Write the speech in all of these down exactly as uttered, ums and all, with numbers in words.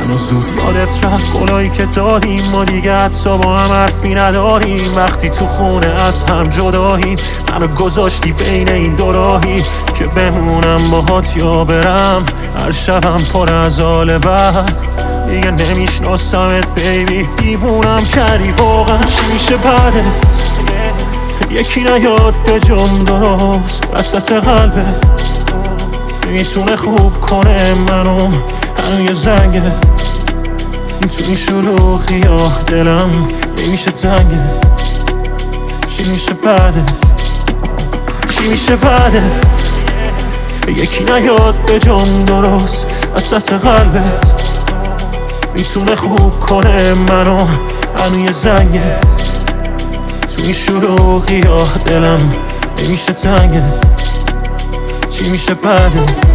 منو زود یادت رفت قولایی که دادیم، ما دیگه حتی با هم حرفی نداریم. وقتی تو خونه از هم جداییم، منو گذاشتی بین این دو راهی که بمونم باهات یا برم. هر شبم پر از حال بد، دیگه نمیشناسمت بیبی. دیوونم کردی واقعا، چی میشه بعدت؟ یکی نیاد به جم درست وسط قلبت، میتونه خوب کنه منو. هنو یه زنگه تو این شلوغی ها دلم نمیشه تنگه. چی میشه بعدت؟ چی میشه بعدت؟ یکی نیاد به جم درست وسط قلبت، میتونه خوب کنه منو. هنو یه زنگه تو این شلوغی ها دلم نمیشه تنگه. چی میشه بعدت؟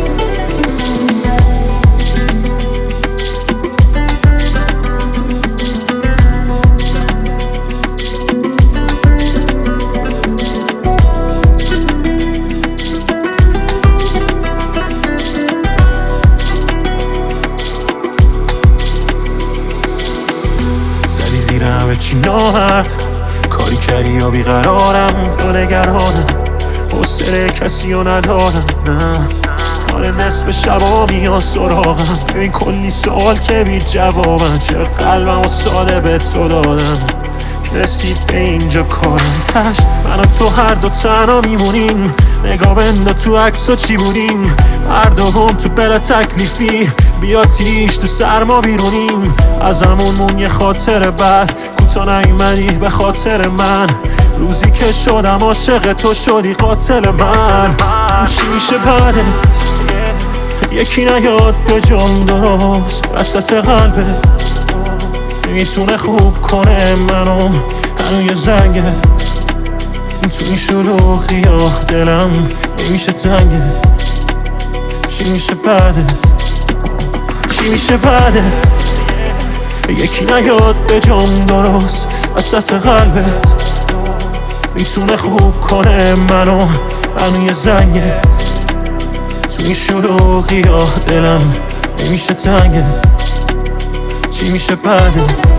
زدی زیر همه چی نامرد، کاری کردی یا بیقرارم دو نگرانم. حوصله کسی رو ندارم، نه آره نصف شبا میان سراغم. ببین کلی سوال که بی جوابن، چه قلبم و ساده به تو دادم که رسید به اینجا کارم. تش من و تو هر دو تنها میمونیم، نگاه بنده تو عکس و چی بودیم. هر دو گم تو بلا تکلیفی، بیا تیش تو سرما بیرونیم. از همون مون یه خاطر بد، کوتا نیومدی به خاطر من. روزی که شدم عاشق تو شدی قاتل من. چی میشه بعدت؟ یکی نیاد به جم درست وسط قلبت، میتونه خوب کنه منو. هنو یه زنگه تو این شلوغی ها دلم نمیشه تنگه. چی میشه بعدت؟ چی میشه بعدت؟ یکی نیاد به جم درست وسط قلبت، میتونه خوب کنه منو. هنو یه زنگه تو این شلوغی ها دلم نمیشه تنگه. چی میشه بعدت؟